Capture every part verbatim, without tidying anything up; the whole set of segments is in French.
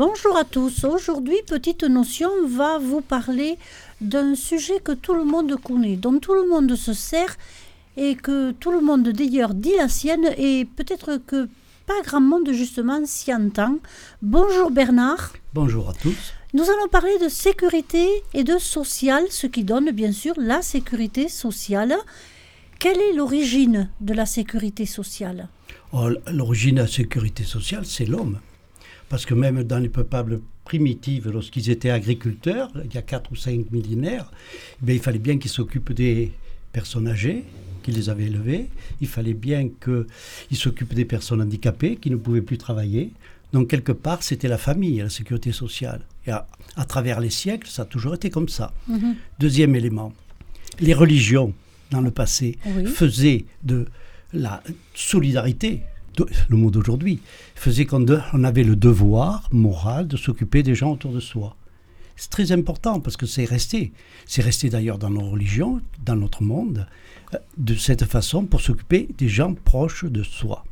Bonjour à tous. Aujourd'hui, Petite Notion va vous parler d'un sujet que tout le monde connaît, dont tout le monde se sert et que tout le monde d'ailleurs dit la sienne et peut-être que pas grand monde justement s'y entend. Bonjour Bernard. Bonjour à tous. Nous allons parler de sécurité et de social, ce qui donne bien sûr la sécurité sociale. Quelle est l'origine de la sécurité sociale ? Oh, l'origine de la sécurité sociale, c'est l'homme. Parce que même dans les peuples primitifs, lorsqu'ils étaient agriculteurs, il y a quatre ou cinq millénaires, eh il fallait bien qu'ils s'occupent des personnes âgées, qui les avaient élevées. Il fallait bien qu'ils s'occupent des personnes handicapées, qui ne pouvaient plus travailler. Donc, quelque part, c'était la famille, la sécurité sociale. Et à, à travers les siècles, ça a toujours été comme ça. Mmh. Deuxième élément, les religions, dans le passé, oui. faisaient de la solidarité, le mot d'aujourd'hui, faisait qu'on de, on avait le devoir moral de s'occuper des gens autour de soi. C'est très important parce que c'est resté. C'est resté d'ailleurs dans nos religions, dans notre monde, de cette façon pour s'occuper des gens proches de soi.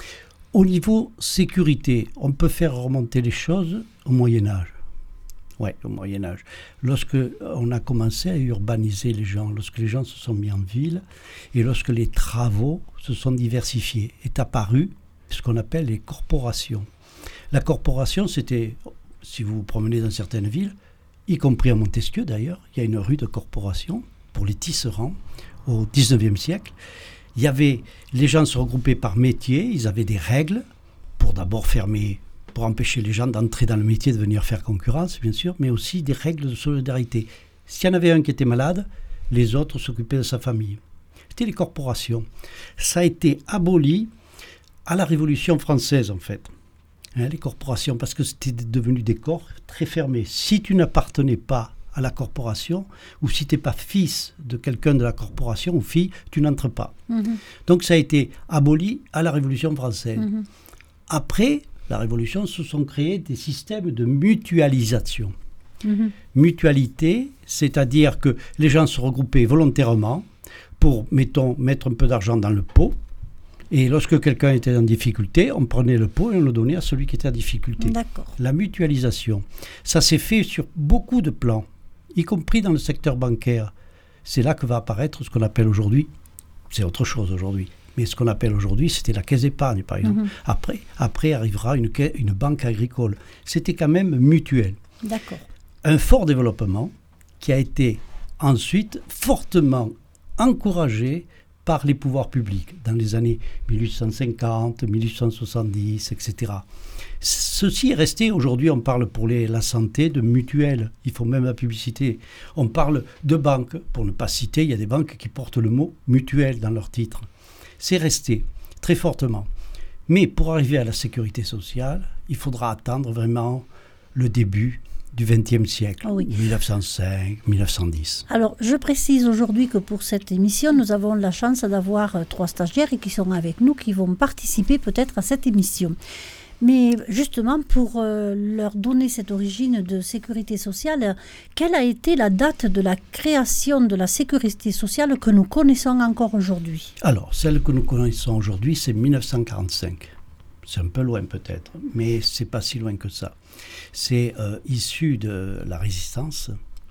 Au niveau sécurité, on peut faire remonter les choses au Moyen-Âge. Oui, au Moyen-Âge. Lorsque on a commencé à urbaniser les gens, lorsque les gens se sont mis en ville et lorsque les travaux se sont diversifiés, est apparu ce qu'on appelle les corporations. La corporation, c'était, si vous vous promenez dans certaines villes, y compris à Montesquieu d'ailleurs, il y a une rue de corporation pour les tisserands au dix-neuvième siècle. Il y avait, les gens se regroupaient par métier, ils avaient des règles pour d'abord fermer, pour empêcher les gens d'entrer dans le métier, de venir faire concurrence, bien sûr, mais aussi des règles de solidarité. S'il y en avait un qui était malade, les autres s'occupaient de sa famille. C'était les corporations. Ça a été aboli à la Révolution française, en fait. Hein, les corporations, parce que c'était devenu des corps très fermés. Si tu n'appartenais pas à la corporation, ou si tu n'es pas fils de quelqu'un de la corporation, ou fille, tu n'entres pas. Mmh. Donc ça a été aboli à la Révolution française. Mmh. Après la Révolution, se sont créés des systèmes de mutualisation. Mmh. Mutualité, c'est-à-dire que les gens se regroupaient volontairement pour, mettons, mettre un peu d'argent dans le pot. Et lorsque quelqu'un était en difficulté, on prenait le pot et on le donnait à celui qui était en difficulté. D'accord. La mutualisation, ça s'est fait sur beaucoup de plans, y compris dans le secteur bancaire. C'est là que va apparaître ce qu'on appelle aujourd'hui, c'est autre chose aujourd'hui, mais ce qu'on appelle aujourd'hui, c'était la caisse d'épargne, par exemple. Mmh. Après, après arrivera une, une banque agricole. C'était quand même mutuel. D'accord. Un fort développement qui a été ensuite fortement encouragé par les pouvoirs publics dans les années mille huit cent cinquante, mille huit cent soixante-dix, et cetera. Ceci est resté, aujourd'hui on parle pour les, la santé de mutuelle, il faut même la publicité. On parle de banques, pour ne pas citer, il y a des banques qui portent le mot mutuelle dans leur titre. C'est resté très fortement. Mais pour arriver à la sécurité sociale, il faudra attendre vraiment le début du vingtième siècle, oui. mille neuf cent cinq, mille neuf cent dix. Alors, je précise aujourd'hui que pour cette émission, nous avons la chance d'avoir euh, trois stagiaires qui sont avec nous, qui vont participer peut-être à cette émission. Mais justement, pour euh, leur donner cette origine de sécurité sociale, quelle a été la date de la création de la sécurité sociale que nous connaissons encore aujourd'hui ? Alors, celle que nous connaissons aujourd'hui, c'est mille neuf cent quarante-cinq. C'est un peu loin peut-être, mais c'est pas si loin que ça. C'est euh, issu de la résistance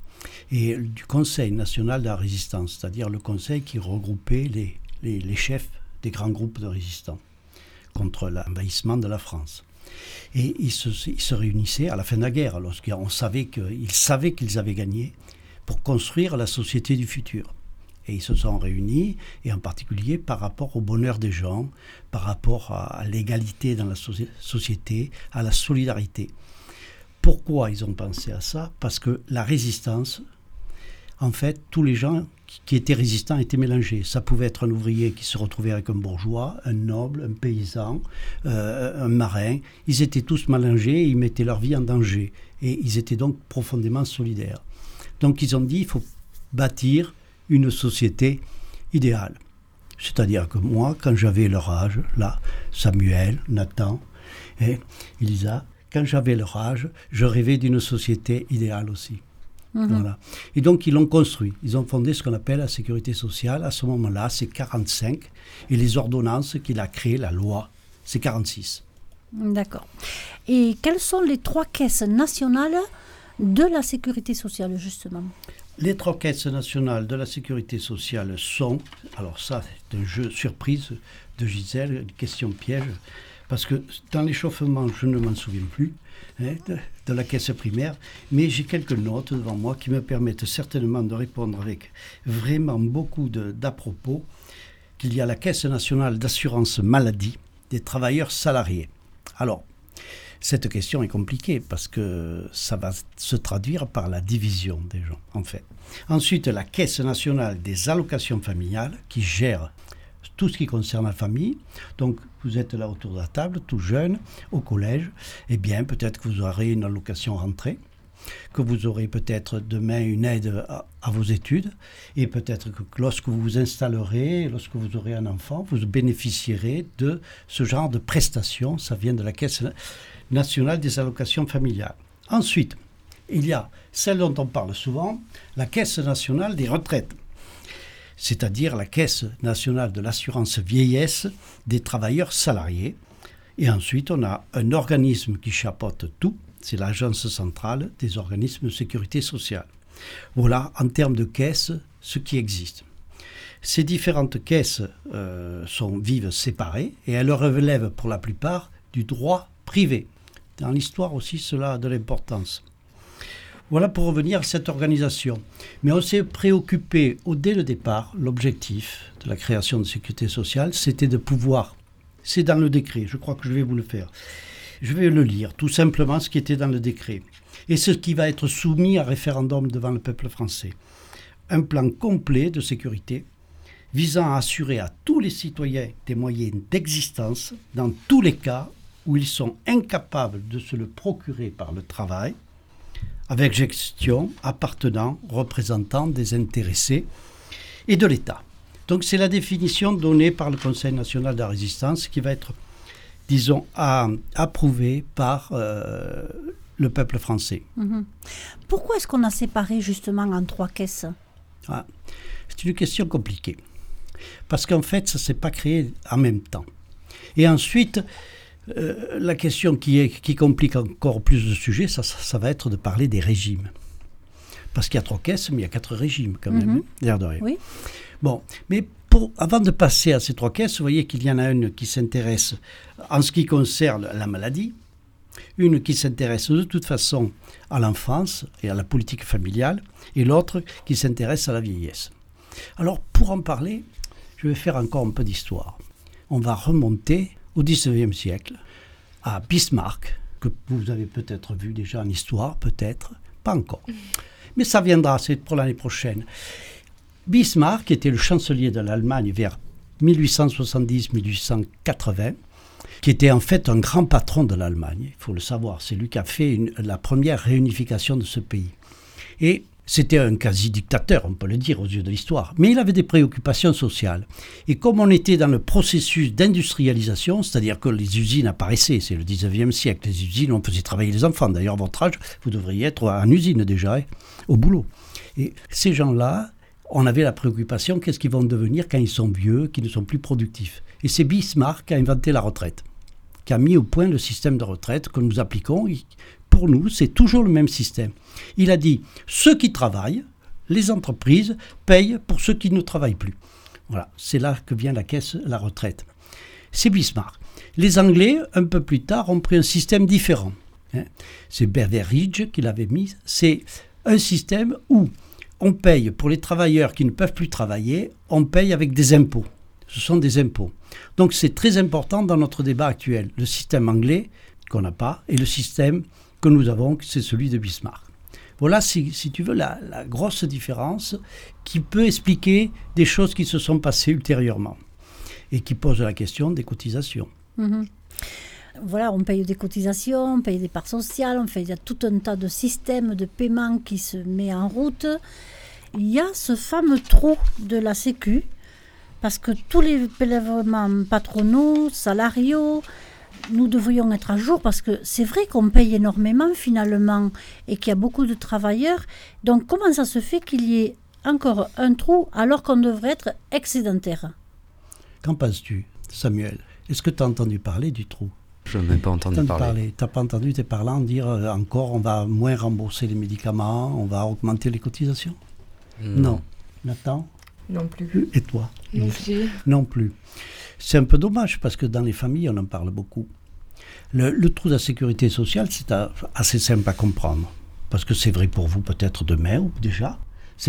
et du Conseil national de la résistance, c'est-à-dire le conseil qui regroupait les, les, les chefs des grands groupes de résistants contre l'envahissement de la France. Et ils se, ils se réunissaient à la fin de la guerre, lorsqu'on savait qu'ils savaient qu'ils avaient gagné, pour construire la société du futur. Et ils se sont réunis, et en particulier par rapport au bonheur des gens, par rapport à, à l'égalité dans la soci- société, à la solidarité. Pourquoi ils ont pensé à ça ? Parce que la résistance, en fait, tous les gens qui, qui étaient résistants étaient mélangés. Ça pouvait être un ouvrier qui se retrouvait avec un bourgeois, un noble, un paysan, euh, un marin. Ils étaient tous mélangés et ils mettaient leur vie en danger. Et ils étaient donc profondément solidaires. Donc ils ont dit, il faut bâtir une société idéale. C'est-à-dire que moi, quand j'avais leur âge, là, Samuel, Nathan et Elisa, quand j'avais leur âge, je rêvais d'une société idéale aussi. Mmh. Voilà. Et donc, ils l'ont construit. Ils ont fondé ce qu'on appelle la sécurité sociale. À ce moment-là, c'est quarante-cinq. Et les ordonnances qu'il a créées, la loi, c'est quarante-six. D'accord. Et quelles sont les trois caisses nationales de la sécurité sociale, justement ? Les trois caisses nationales de la sécurité sociale sont, alors ça c'est un jeu surprise de Gisèle, une question piège, parce que dans l'échauffement je ne m'en souviens plus, hein, de, de la caisse primaire, mais j'ai quelques notes devant moi qui me permettent certainement de répondre avec vraiment beaucoup de, d'à-propos, qu'il y a la Caisse nationale d'assurance maladie des travailleurs salariés. Alors, cette question est compliquée parce que ça va se traduire par la division des gens, en fait. Ensuite, la Caisse nationale des allocations familiales qui gère tout ce qui concerne la famille. Donc, vous êtes là autour de la table, tout jeune, au collège. Eh bien, peut-être que vous aurez une allocation rentrée, que vous aurez peut-être demain une aide à, à vos études, et peut-être que lorsque vous vous installerez, lorsque vous aurez un enfant, vous bénéficierez de ce genre de prestations. Ça vient de la Caisse nationale des allocations familiales. Ensuite, il y a celle dont on parle souvent, la Caisse nationale des retraites, c'est-à-dire la Caisse nationale de l'assurance vieillesse des travailleurs salariés. Et ensuite, on a un organisme qui chapeaute tout, c'est l'Agence centrale des organismes de sécurité sociale. Voilà, en termes de caisses, ce qui existe. Ces différentes caisses euh, sont vivent séparées et elles relèvent pour la plupart du droit privé. Dans l'histoire aussi, cela a de l'importance. Voilà pour revenir à cette organisation. Mais on s'est préoccupé, au, dès le départ, l'objectif de la création de sécurité sociale, c'était de pouvoir, c'est dans le décret, je crois que je vais vous le faire, je vais le lire, tout simplement ce qui était dans le décret, et ce qui va être soumis à référendum devant le peuple français. Un plan complet de sécurité visant à assurer à tous les citoyens des moyens d'existence dans tous les cas où ils sont incapables de se le procurer par le travail, avec gestion appartenant, représentant des intéressés et de l'État. Donc c'est la définition donnée par le Conseil national de la résistance qui va être, disons, à, approuvée par euh, le peuple français. Mmh. Pourquoi est-ce qu'on a séparé justement en trois caisses ? Ah, c'est une question compliquée. Parce qu'en fait, ça ne s'est pas créé en même temps. Et ensuite, euh, la question qui, est, qui complique encore plus le sujet, ça, ça, ça va être de parler des régimes. Parce qu'il y a trois caisses, mais il y a quatre régimes quand même. Mmh. L'air de rien. Oui. Bon, mais pour, avant de passer à ces trois caisses, vous voyez qu'il y en a une qui s'intéresse en ce qui concerne la maladie, une qui s'intéresse de toute façon à l'enfance et à la politique familiale, et l'autre qui s'intéresse à la vieillesse. Alors, pour en parler, je vais faire encore un peu d'histoire. On va remonter au dix-neuvième siècle, à Bismarck, que vous avez peut-être vu déjà en histoire, peut-être, pas encore. Mais ça viendra, c'est pour l'année prochaine. Bismarck était le chancelier de l'Allemagne vers dix-huit cent soixante-dix à dix-huit cent quatre-vingts, qui était en fait un grand patron de l'Allemagne, il faut le savoir. C'est lui qui a fait une, la première réunification de ce pays. Et c'était un quasi-dictateur, on peut le dire aux yeux de l'histoire, mais il avait des préoccupations sociales. Et comme on était dans le processus d'industrialisation, c'est-à-dire que les usines apparaissaient, c'est le dix-neuvième siècle, les usines, on faisait travailler les enfants. D'ailleurs, à votre âge, vous devriez être en usine déjà, hein, au boulot. Et ces gens-là, on avait la préoccupation, qu'est-ce qu'ils vont devenir quand ils sont vieux, qu'ils ne sont plus productifs. Et c'est Bismarck qui a inventé la retraite, qui a mis au point le système de retraite que nous appliquons. Pour nous, c'est toujours le même système. Il a dit, ceux qui travaillent, les entreprises payent pour ceux qui ne travaillent plus. Voilà, c'est là que vient la caisse, la retraite. C'est Bismarck. Les Anglais, un peu plus tard, ont pris un système différent. Hein. C'est Beveridge qui l'avait mis. C'est un système où on paye pour les travailleurs qui ne peuvent plus travailler, on paye avec des impôts. Ce sont des impôts. Donc c'est très important dans notre débat actuel. Le système anglais, qu'on n'a pas, et le système que nous avons, c'est celui de Bismarck. Voilà, si, si tu veux, la, la grosse différence qui peut expliquer des choses qui se sont passées ultérieurement et qui pose la question des cotisations. Mmh. Voilà, on paye des cotisations, on paye des parts sociales, on fait, il y a tout un tas de systèmes de paiement qui se met en route. Il y a ce fameux trou de la Sécu, parce que tous les prélèvements patronaux, salariaux, nous devrions être à jour, parce que c'est vrai qu'on paye énormément finalement, et qu'il y a beaucoup de travailleurs. Donc comment ça se fait qu'il y ait encore un trou alors qu'on devrait être excédentaire ? Qu'en penses-tu, Samuel ? Est-ce que tu as entendu parler du trou ? Je n'ai même pas entendu, entendu parler. parler. Tu n'as pas entendu tes parents dire euh, encore on va moins rembourser les médicaments, on va augmenter les cotisations? Non. non. Nathan? Non plus. Et toi? Non plus. Non plus. C'est un peu dommage parce que dans les familles, on en parle beaucoup. Le, le trou de la sécurité sociale, c'est assez simple à comprendre. Parce que c'est vrai pour vous peut-être demain ou déjà.